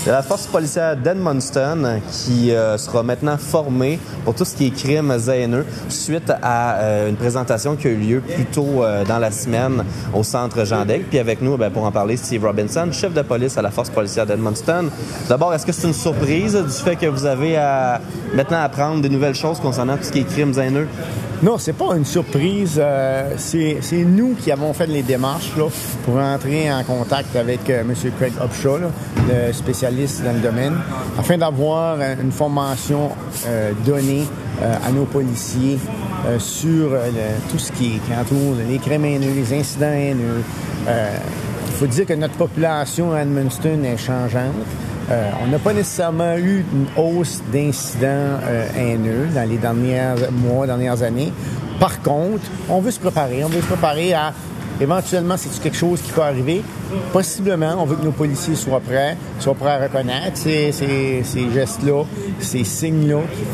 de la force policière d'Edmundston qui sera maintenant formée pour tout ce qui est crimes haineux suite à une présentation qui a eu lieu plus tôt dans la semaine au centre Jean-Deck. Puis avec nous, pour en parler, Steve Robinson, chef de police à la force policière d'Edmundston. D'abord, est-ce que c'est une surprise du fait que vous avez maintenant à apprendre des nouvelles choses concernant tout ce qui est crimes haineux? Non, c'est pas une surprise. C'est nous qui avons fait les démarches là, pour entrer en contact avec M. Craig Upshaw, là, le spécialiste dans le domaine, afin d'avoir une formation donnée à nos policiers sur tout ce qui entoure les crimes haineux, les incidents haineux. Il faut dire que notre population à Edmundston est changeante. On n'a pas nécessairement eu une hausse d'incidents haineux dans les dernières années. Par contre, on veut se préparer. On veut se préparer à, éventuellement, c'est quelque chose qui peut arriver. Possiblement, on veut que nos policiers soient prêts à reconnaître ces gestes-là, ces signes-là qui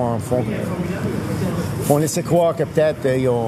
font laisser croire que peut-être il y a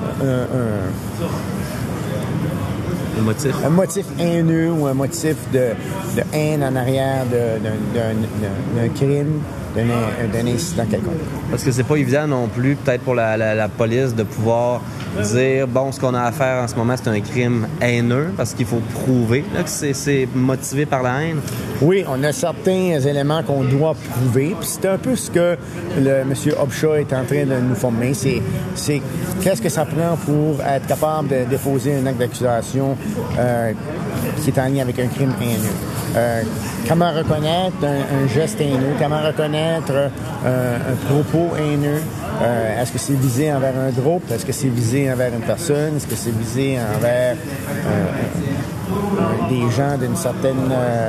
un motif haineux ou un motif de haine en arrière d'un crime, d'un incident quelconque. Parce que c'est pas évident non plus, peut-être pour la police, de pouvoir dire, bon, ce qu'on a à faire en ce moment, c'est un crime haineux, parce qu'il faut prouver là, que c'est motivé par la haine. Oui, on a certains éléments qu'on doit prouver, puis c'est un peu ce que M. Upshaw est en train de nous former. C'est qu'est-ce que ça prend pour être capable de déposer un acte d'accusation qui est en lien avec un crime haineux. Comment reconnaître un geste haineux? Comment reconnaître un propos haineux? Est-ce que c'est visé envers un groupe? Est-ce que c'est visé envers une personne? Est-ce que c'est visé envers des gens d'une certaine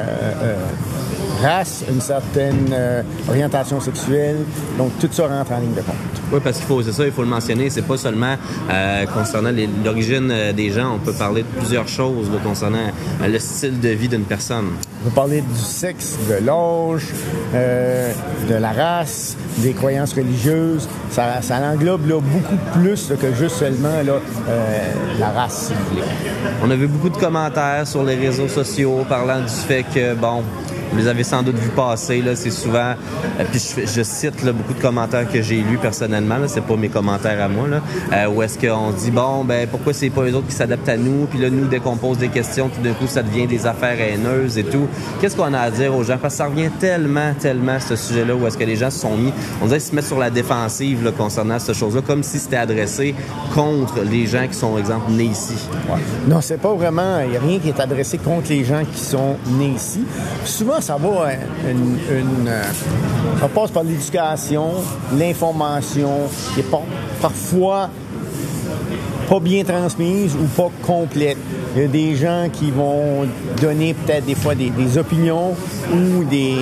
race, une certaine orientation sexuelle? Donc, tout ça rentre en ligne de compte. Oui, parce qu'il faut le mentionner, c'est pas seulement concernant l'origine des gens, on peut parler de plusieurs choses là, concernant le style de vie d'une personne. On peut parler du sexe, de l'âge, de la race, des croyances religieuses. Ça englobe là, beaucoup plus là, que juste seulement là, la race, si vous voulez. On a vu beaucoup de commentaires sur les réseaux sociaux parlant du fait que, bon, vous les avez sans doute vu passer, là, c'est souvent... puis je cite là, beaucoup de commentaires que j'ai lus personnellement, là, c'est pas mes commentaires à moi, là, où est-ce qu'on dit, bon, pourquoi c'est pas eux autres qui s'adaptent à nous, puis là, nous, dès qu'on pose des questions, tout d'un coup, ça devient des affaires haineuses et tout. Qu'est-ce qu'on a à dire aux gens? Parce que ça revient tellement, ce sujet-là, où est-ce que les gens se sont mis, on dirait, se mettent sur la défensive là, concernant cette chose-là, comme si c'était adressé contre les gens qui sont, exemple, nés ici. Ouais. Non, c'est pas vraiment... Il n'y a rien qui est adressé contre les gens qui sont nés ici. Souvent, ça va ça passe par l'éducation, l'information, qui est parfois pas bien transmise ou pas complète. Il y a des gens qui vont donner peut-être des fois des opinions ou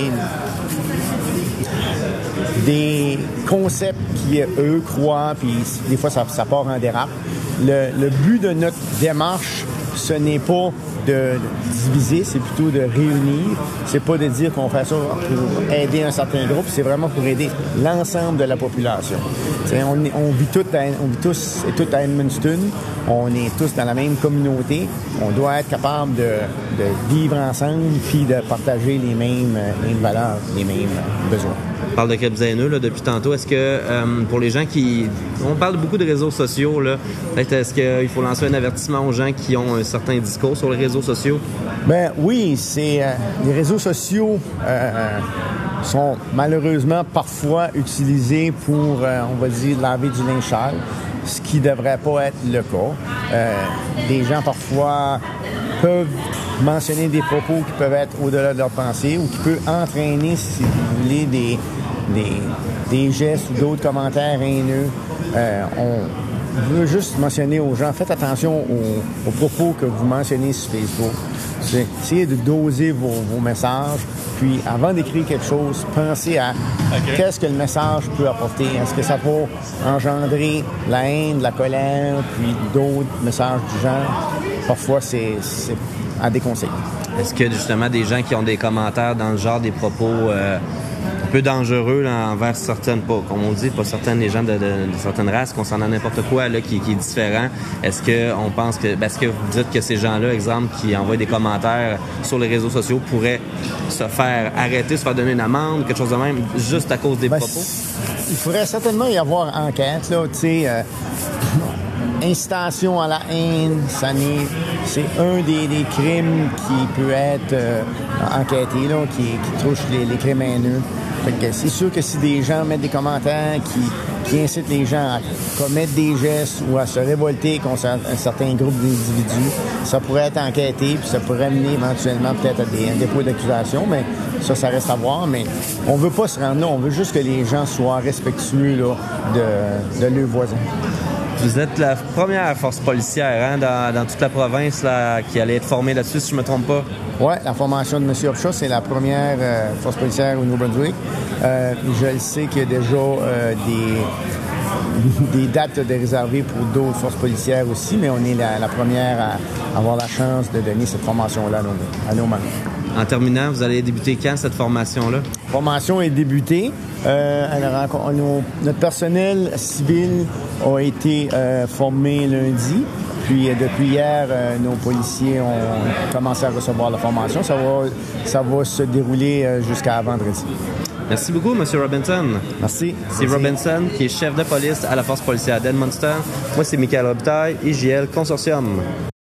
des concepts qui, eux, croient, puis des fois, ça part en dérape. Le but de notre démarche, ce n'est pas de diviser, c'est plutôt de réunir. C'est pas de dire qu'on fait ça pour aider un certain groupe, c'est vraiment pour aider l'ensemble de la population. On vit tous et toutes à Edmundston, on est tous dans la même communauté, on doit être capable de vivre ensemble puis de partager les mêmes valeurs, les mêmes besoins. On parle de crimes haineux là, depuis tantôt. Est-ce que pour les gens qui... On parle beaucoup de réseaux sociaux. Là. Peut-être est-ce qu'il faut lancer un avertissement aux gens qui ont un certain discours sur les réseaux sociaux? Oui, les réseaux sociaux sont malheureusement parfois utilisés pour, on va dire, laver du linge sale, ce qui ne devrait pas être le cas. Des gens parfois peuvent mentionner des propos qui peuvent être au-delà de leur pensée ou qui peuvent entraîner, si vous voulez, des gestes ou d'autres commentaires haineux. On veut juste mentionner aux gens, faites attention aux propos que vous mentionnez sur Facebook. Essayez de doser vos messages. Puis, avant d'écrire quelque chose, pensez à qu'est-ce que le message peut apporter. Est-ce que ça peut engendrer la haine, la colère, puis d'autres messages du genre? Parfois, c'est à déconseiller. Est-ce que, justement, des gens qui ont des commentaires dans le genre des propos peu dangereux là, envers certaines, comme on dit, pas certaines les gens de certaines races, concernant n'importe quoi là, qui est différent. Est-ce qu'on pense que, est-ce que vous dites que ces gens-là, exemple, qui envoient des commentaires sur les réseaux sociaux, pourraient se faire arrêter, se faire donner une amende, quelque chose de même, juste à cause des propos? Il faudrait certainement y avoir enquête, là, tu sais. Incitation à la haine, c'est un des crimes qui peut être enquêté, là, qui touche les crimes haineux. Fait que c'est sûr que si des gens mettent des commentaires qui incitent les gens à commettre des gestes ou à se révolter contre un certain groupe d'individus, ça pourrait être enquêté, puis ça pourrait mener éventuellement peut-être à un dépôt d'accusation, mais ça reste à voir. Mais on veut pas se rendre là, on veut juste que les gens soient respectueux là, de leurs voisins. Vous êtes la première force policière dans toute la province là, qui allait être formée là-dessus, si je ne me trompe pas. Oui, la formation de M. Upshaw, c'est la première force policière au Nouveau-Brunswick. Je le sais qu'il y a déjà des dates de réservées pour d'autres forces policières aussi, mais on est la première à avoir la chance de donner cette formation-là à nos membres. En terminant, vous allez débuter quand cette formation-là? La formation est débutée. Notre personnel civil a été formé lundi. Puis depuis hier, nos policiers ont commencé à recevoir la formation. Ça va se dérouler jusqu'à vendredi. Merci beaucoup, M. Robinson. Merci. C'est Robinson, qui est chef de police à la force policière d'Edmundston. Moi, c'est Michael Robitaille, IJL Consortium.